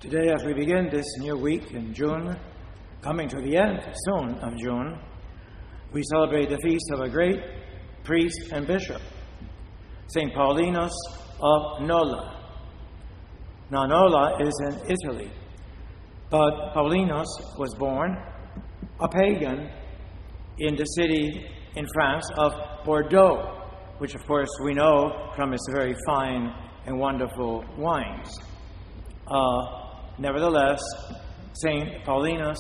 Today, as we begin this new week in June, coming to the end soon of June, we celebrate the feast of a great priest and bishop, St. Paulinus of Nola. Now, Nola is in Italy, but Paulinus was born a pagan in the city in France of Bordeaux, which of course we know from its very fine and wonderful wines. Nevertheless, St. Paulinus,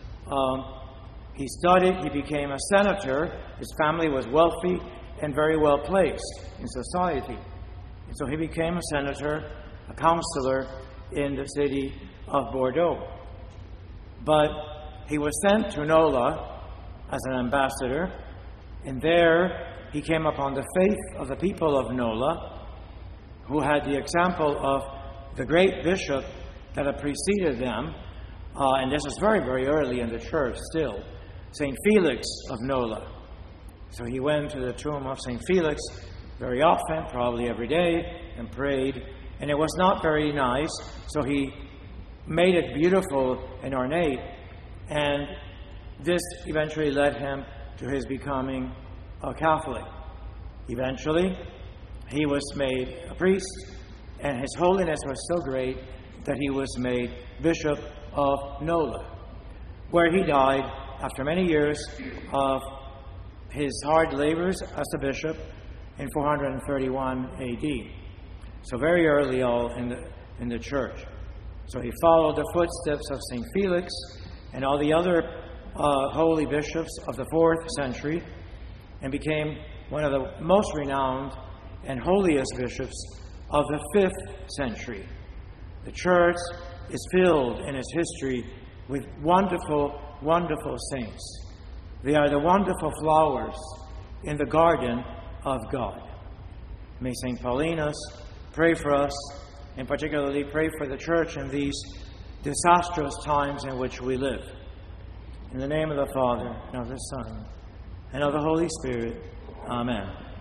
he studied, he became a senator. His family was wealthy and very well placed in society. And so he became a senator, a councillor in the city of Bordeaux. But he was sent to Nola as an ambassador, and there he came upon the faith of the people of Nola, who had the example of the great bishop that had preceded them, and this was very, very early in the church still, St. Felix of Nola. So he went to the tomb of St. Felix very often, probably every day, and prayed. And it was not very nice, so he made it beautiful and ornate. And this eventually led him to his becoming a Catholic. Eventually, he was made a priest, and his holiness was so great that he was made Bishop of Nola, where he died after many years of his hard labors as a bishop in 431 AD. So very early all in the church. So he followed the footsteps of St. Felix and all the other holy bishops of the 4th century and became one of the most renowned and holiest bishops of the 5th century. The church is filled in its history with wonderful, wonderful saints. They are the wonderful flowers in the garden of God. May St. Paulinus pray for us, and particularly pray for the church in these disastrous times in which we live. In the name of the Father, and of the Son, and of the Holy Spirit. Amen.